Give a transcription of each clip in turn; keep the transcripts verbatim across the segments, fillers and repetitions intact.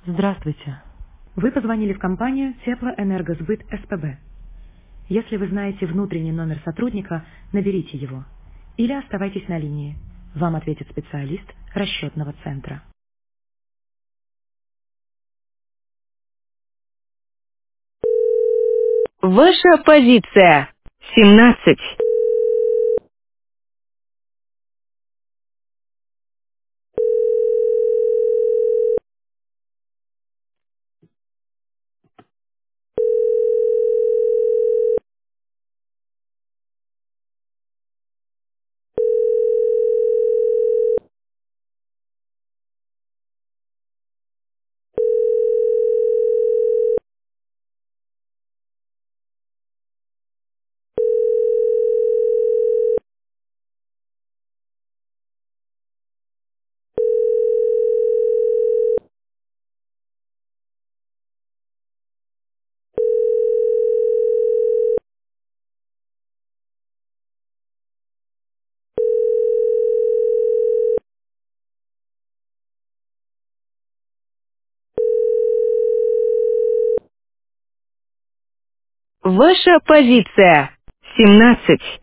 Здравствуйте. Вы позвонили в компанию Теплоэнергосбыт СПБ. Если вы знаете внутренний номер сотрудника, наберите его. Или оставайтесь на линии. Вам ответит специалист расчетного центра. Ваша позиция. семнадцать. Ваша позиция. семнадцать.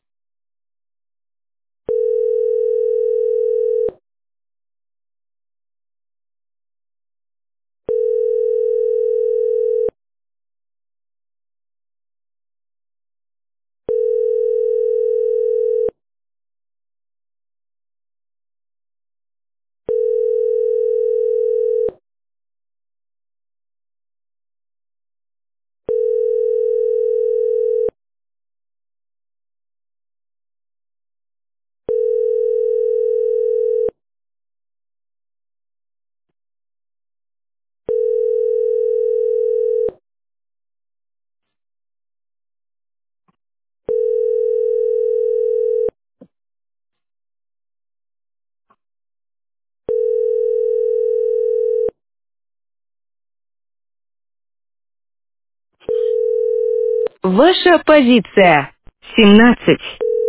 Ваша позиция. семнадцать.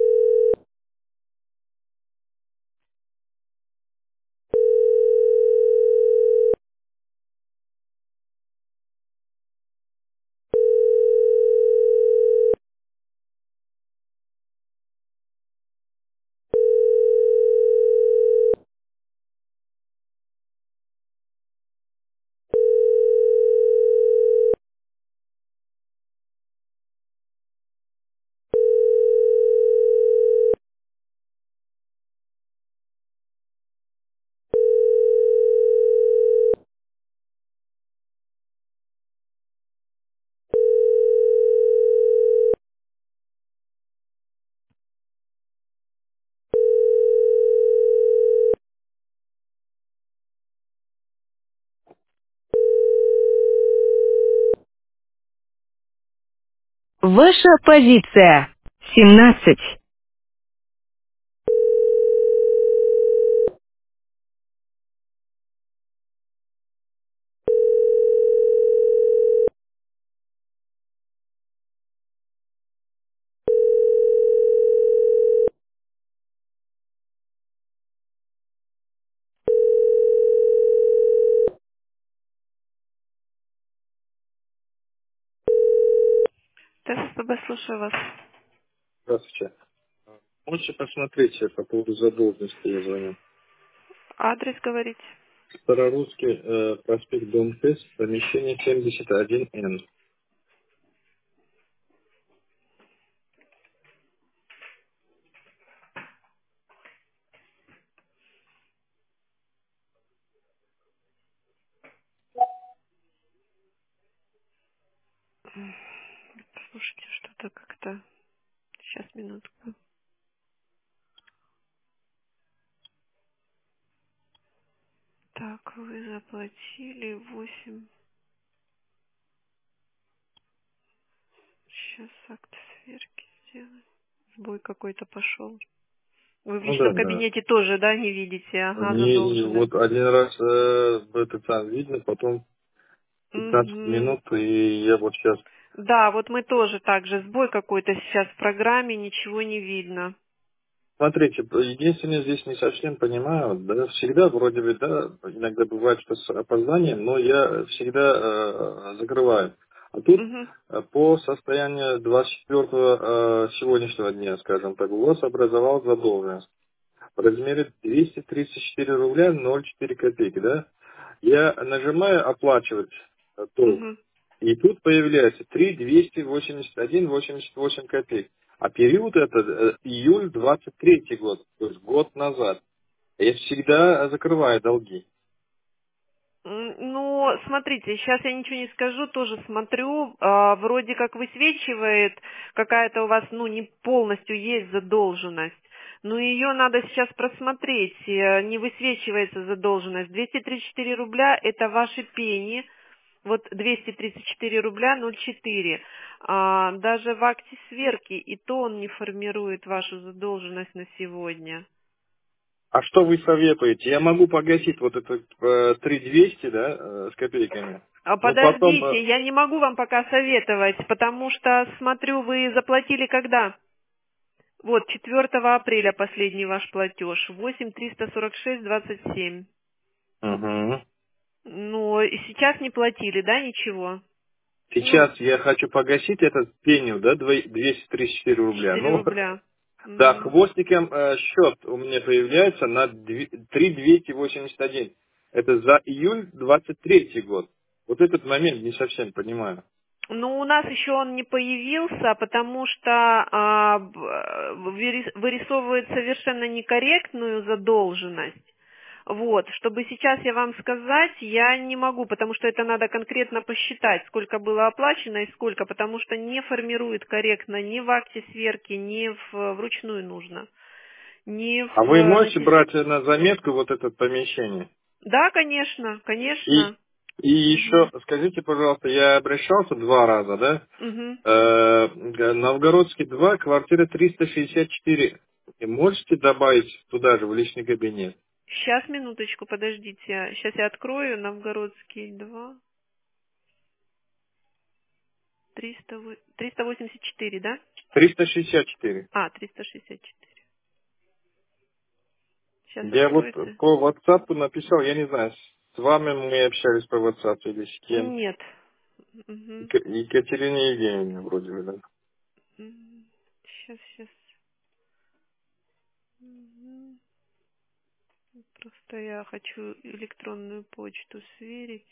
Ваша позиция. семнадцать. ТСПБ, слушаю вас. Здравствуйте. Можете посмотреть э, по поводу задолженности, я звоню. Адрес говорить. Старорусский э, проспект Дом Т, помещение семьдесят один Н. Слушайте, что-то как-то... Сейчас, минутку. Так, вы заплатили восемь. Сейчас акт сверки сделаем. Сбой какой-то пошел. Вы в Ну да, личном да. кабинете тоже, да, не видите? Ага, Не, задолженность. вот один раз э, это там видно, потом пятнадцать Угу. минут, и я вот сейчас... Да, вот мы тоже так же. Сбой какой-то сейчас в программе, ничего не видно. Смотрите, единственное, здесь не совсем понимаю, да, всегда вроде бы, да, иногда бывает, что с опозданием, но я всегда э, закрываю. А тут Угу. э, по состоянию двадцать четвёртого э, сегодняшнего дня, скажем так, у вас образовалась задолженность в размере двести тридцать четыре рубля ноль четыре копейки, да? Я нажимаю оплачивать э, долг. Угу. И тут появляется три двести восемьдесят один восемьдесят восемь копеек. А период это э, июль двадцать третий год, то есть год назад. Я всегда закрываю долги. М, Ну, смотрите, сейчас я ничего не скажу, тоже смотрю, а, вроде как высвечивает какая-то у вас, ну, не полностью есть задолженность, но ее надо сейчас просмотреть, э, не высвечивается задолженность. двести тридцать четыре рубля это ваши пени, вот двести тридцать четыре рубля ноль четыре. А, даже в акте сверки и то он не формирует вашу задолженность на сегодня. А что вы советуете? Я могу погасить вот это э, три двести, да, э, с копейками. А Но потом, э, подождите, я не могу вам пока советовать, потому что, смотрю, вы заплатили когда? Вот, четвёртого апреля последний ваш платеж, восемь триста сорок шесть двадцать семь. мгм. Ну, и сейчас не платили, да, ничего? Ну, Сейчас я хочу погасить этот пеню, да, дво- двести тридцать четыре рубля. четыре Ну, рубля. да, Мгм. хвостиком э, счет у меня появляется на три двести восемьдесят один. Это за июль двадцать третий год. Вот этот момент не совсем понимаю. Ну, у нас еще он не появился, потому что а, б- э, вырис- вырисовывает совершенно некорректную задолженность. Вот, чтобы сейчас я вам сказать, я не могу, потому что это надо конкретно посчитать, сколько было оплачено и сколько, потому что не формирует корректно ни в акте сверки, ни в, вручную нужно, ни А в... вы э, можете начис- брать на заметку вот это помещение? Да, конечно, И, конечно. и Мгм. еще скажите, пожалуйста, я обращался два раза, да? Мгм. Э, г- Новгородский два, квартира триста шестьдесят четыре. И можете добавить туда же, в личный кабинет? Сейчас, минуточку, подождите. Сейчас я открою. Новгородский два. триста во- триста восемьдесят четыре, да? триста шестьдесят четыре. А, триста шестьдесят четыре. Сейчас Я вот откроется. по WhatsApp написал, я не знаю, с вами мы общались по WhatsApp или с кем. Нет. Мгм. Ек- Екатерина Евгеньевна вроде бы, да. Сейчас, сейчас. Мгм. Просто я хочу электронную почту сверить.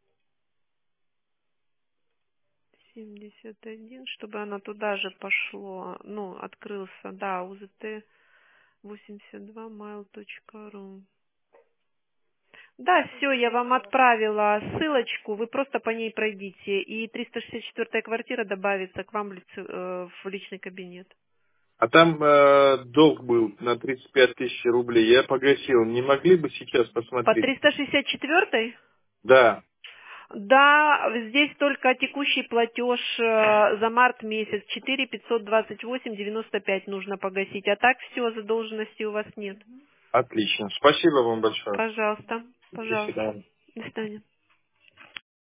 семьдесят один, чтобы она туда же пошло. Ну, открылся, да, УЗТ восемьдесят два mail точка ру. Да, все, я вам отправила ссылочку, вы просто по ней пройдите, и триста шестьдесят четвёртая квартира добавится к вам в лице- э, в личный кабинет. А там э, долг был на тридцать пять тысяч рублей, я погасил. Не могли бы сейчас По посмотреть? триста шестьдесят четвёртой? Да, Да, здесь только текущий платеж э, за март месяц четыре пятьсот двадцать восемь девяносто пять нужно погасить, а так все, задолженности у вас нет. отлично. Спасибо вам большое. Пожалуйста, До пожалуйста. свидания. До свидания.